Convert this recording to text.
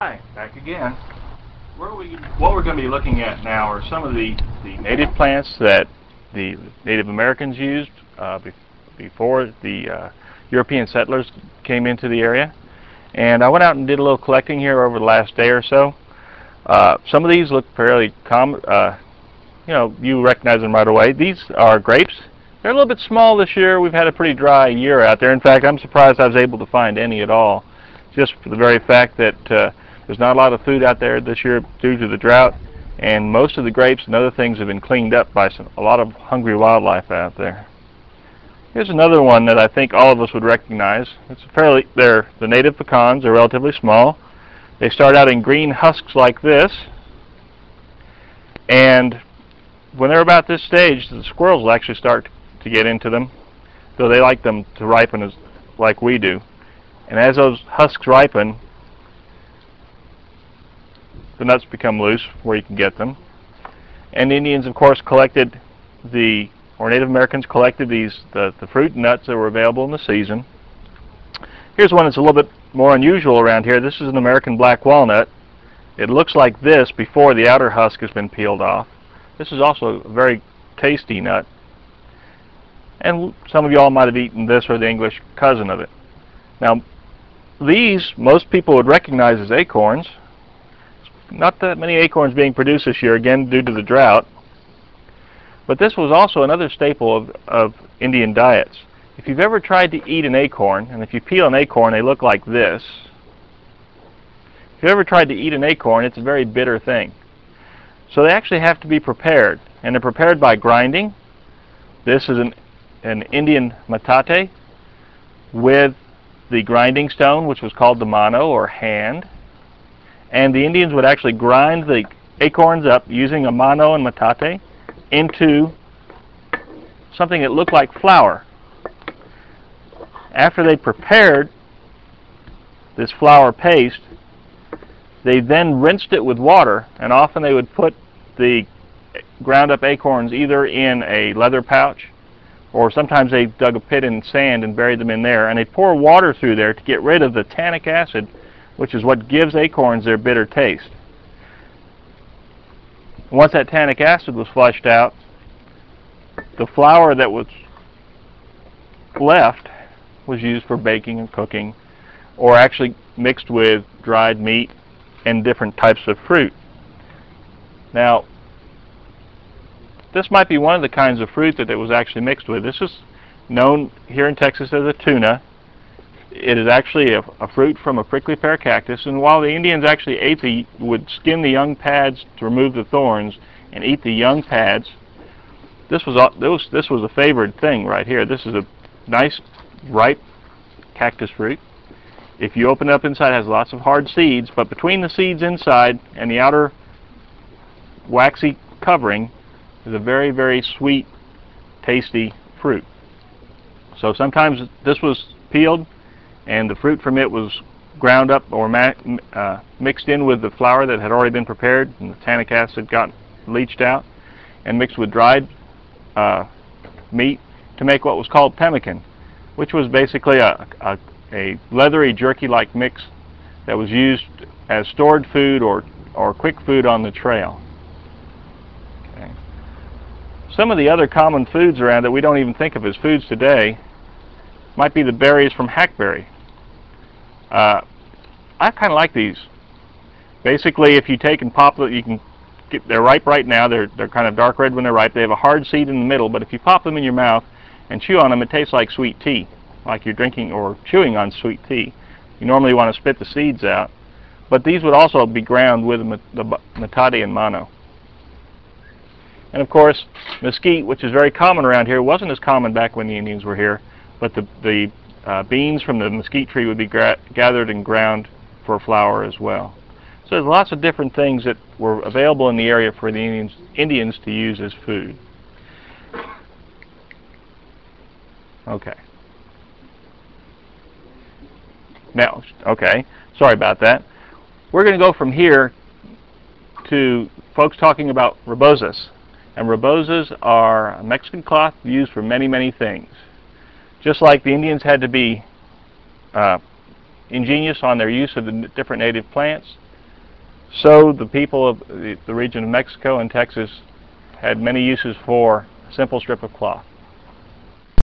Hi, back again. What we're going to be looking at now are some of the native plants that the Native Americans used before the European settlers came into the area. And I went out and did a little collecting here over the last day or so. Some of these look fairly common. You recognize them right away. These are grapes. They're a little bit small this year. We've had a pretty dry year out there. In fact, I'm surprised I was able to find any at all, just for the very fact that there's not a lot of food out there this year due to the drought, and most of the grapes and other things have been cleaned up by a lot of hungry wildlife out there. Here's another one that I think all of us would recognize. They're the native pecans. They're relatively small. They start out in green husks like this, and when they're about this stage, the squirrels will actually start to get into them, though they like them to ripen like we do. And as those husks ripen, the nuts become loose where you can get them. And the Indians, of course, Native Americans collected the fruit and nuts that were available in the season. Here's one that's a little bit more unusual around here. This is an American black walnut. It looks like this before the outer husk has been peeled off. This is also a very tasty nut. And some of you all might have eaten this or the English cousin of it. Now, these most people would recognize as acorns. Not that many acorns being produced this year, again due to the drought. But this was also another staple of Indian diets. If you've ever tried to eat an acorn, and if you peel an acorn, they look like this. If you've ever tried to eat an acorn, it's a very bitter thing. So they actually have to be prepared, and they're prepared by grinding. This is an Indian metate with the grinding stone, which was called the mano, or hand. And the Indians would actually grind the acorns up using a mano and metate into something that looked like flour. After they prepared this flour paste, they then rinsed it with water, and often they would put the ground up acorns either in a leather pouch, or sometimes they dug a pit in sand and buried them in there, and they pour water through there to get rid of the tannic acid, which is what gives acorns their bitter taste. Once that tannic acid was flushed out, the flour that was left was used for baking and cooking, or actually mixed with dried meat and different types of fruit. Now, this might be one of the kinds of fruit that it was actually mixed with. This is known here in Texas as a tuna. It is actually a fruit from a prickly pear cactus, and while the Indians actually would skin the young pads to remove the thorns and eat the young pads, this was a favored thing right here. This is a nice, ripe cactus fruit. If you open it up inside, it has lots of hard seeds, but between the seeds inside and the outer waxy covering is a very, very sweet, tasty fruit. So sometimes this was peeled, and the fruit from it was ground up or mixed in with the flour that had already been prepared, and the tannic acid got leached out, and mixed with dried meat to make what was called pemmican, which was basically a leathery jerky-like mix that was used as stored food or quick food on the trail. Okay. Some of the other common foods around that we don't even think of as foods today might be the berries from hackberry. I kind of like these. Basically, if you take and pop them, they're ripe right now. They're kind of dark red when they're ripe. They have a hard seed in the middle, but if you pop them in your mouth and chew on them, it tastes like sweet tea, like you're drinking or chewing on sweet tea. You normally want to spit the seeds out, but these would also be ground with the metate and mano. And of course, mesquite, which is very common around here, wasn't as common back when the Indians were here, but the beans from the mesquite tree would be gathered and ground for flour as well. So there's lots of different things that were available in the area for the Indians to use as food. Okay. Now, okay, sorry about that. We're going to go from here to folks talking about rebozas. And rebozas are a Mexican cloth used for many, many things. Just like the Indians had to be ingenious on their use of the different native plants, So the people of the region of Mexico and Texas had many uses for a simple strip of cloth.